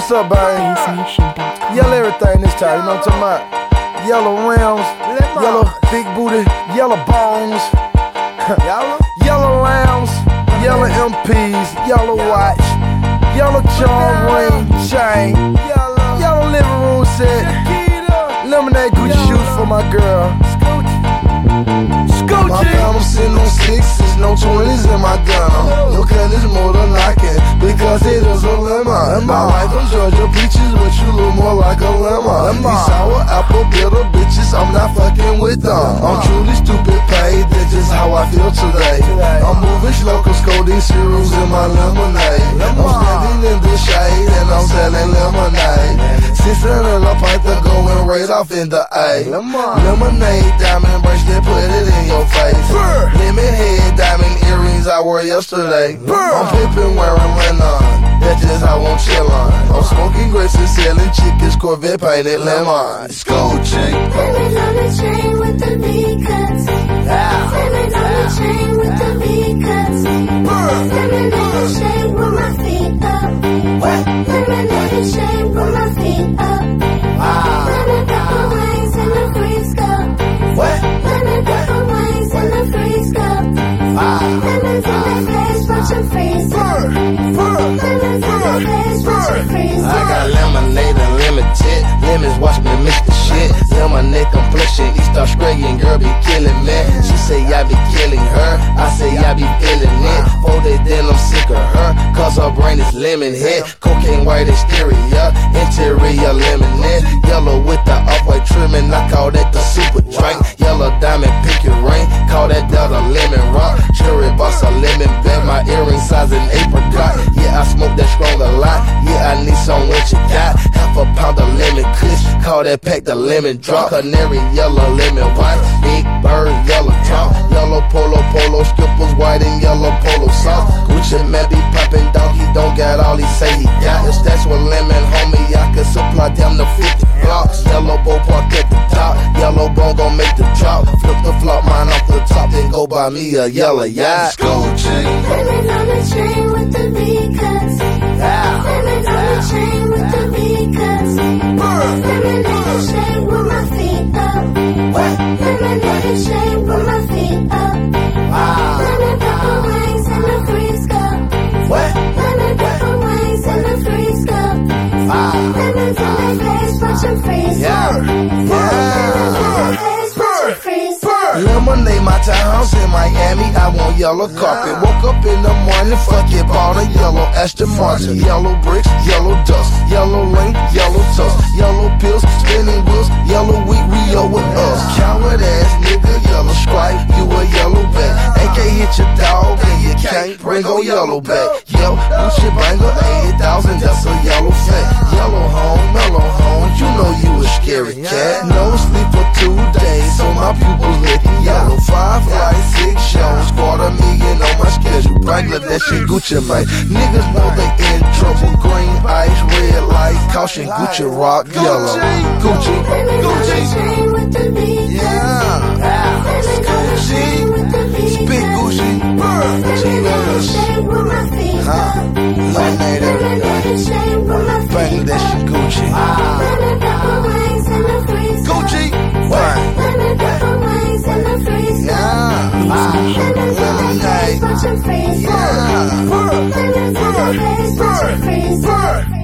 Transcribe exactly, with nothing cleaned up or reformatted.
What's up, babe? Yellow everything this time, you know what I'm talking about? Yellow rims, yellow big booty, yellow bones, yellow lambs, yellow M Ps, yellow watch, yellow charm ring, chain, yellow living room set, lemonade Gucci shoes for my girl. My I'm sitting on sixes, no twenties in my gun. Look at this motor knocking because it is a lemon. My wife from Georgia peaches, but you look more like a lemon. These sour apple bitter bitches, I'm not fucking with them. I'm truly stupid paid, that's just how I feel today. I'm moving slow cause codeine cereals in my lemonade. I'm standing in the shade and I'm selling lemonade. Six hundred a pint to going right off in the A. Lemonade, diamond bracelet, put it in your face. Lemon head, diamond earrings I wore yesterday. I'm pimpin' wearing linen, that's just how I'm chillin'. I'm smoking grapes and selling chickens, Corvette painted lemon. Skull chick. Lemons on the chain with the V cuts. Lemons on the chain with the V cuts. Lemonade shade with my feet up. Lemonade shade with my feet up. Lemon pepper wings in the freeze cup. Lemon pepper wings in the freeze cup. Lemons in the face, watch them freeze up. Lemons in the face, watch them freeze up. I got lemonade unlimited. Lemons watch me mix the shit. Lemonade complexion, East Australian girl be killing me. She say I be killing her, I say I be feeling it. Folded then I'm sick of her, cause her brain is lemon head. Cocaine white exterior, interior lemonade. Yellow with the off-white trimming, I call that the super drink. Yellow diamond picket ring, call that Delta lemon rock. Cherry boss a lemon bag, my earring size an apricot. Yeah, I smoke that strong a lot, yeah I need some what you got. Half a pound of lemon kush, call that pack the lemon drop. Canary yellow, lemon white, big bird yellow top. Yellow polo, polo skippers, white and yellow polo sauce. Gucci man be poppin' dog, he don't got all he say he got. If that's what lemon, homie, I can supply them to fifty blocks. Yellow bow park at the top, yellow bone gon' make the drop. Flip the flop, mine off the top, then go buy me a yellow yacht. Skull chain. Lemons on the chain with the V cuts. Lemons on the chain with the V cuts. Lemonade shade with my feet up. Lemonade shade with my feet up. Lemon pepper wings in the freeze cup. Lemon pepper wings in the freeze cup. Lemons in the face, watch them freeze up. Lemons in the face, watch them freeze up. Lemonade, my townhouse in Miami, I want yellow carpet. Woke up in the morning, fuck it, bought a yellow Aston Martin. Yellow bricks, yellow dust, yellow lane, yellow tusk, yellow pills, spinning wheels, yellow wheat, Rio with us. Coward ass nigga, yellow stripe, you a yellow back. A K hit your dog and you can't bring a yellow back. Yo, Gucci banger, eighty thousand, that's a yellow fat. Yellow home, mellow home, you know you a scary cat. No sleep for two days, so my pupils licking yellow. Five flights, six shows, quarter million on my schedule. Bangladesh and Gucci, man. Niggas know they in trouble. Green ice, red light, caution, Gucci rock, yellow. Gucci, Gucci, chain with the V cuts. Gucci, big Gucci, Lemonade shade with my feet up. Lemonade shade with my feet up. Bangladesh and Gucci. Lemon pepper wings in the freeze cup. Gucci, Lemon pepper wings in the freeze cup. Lemons in the face, watch them freeze up. Lemons in the face, watch them freeze up.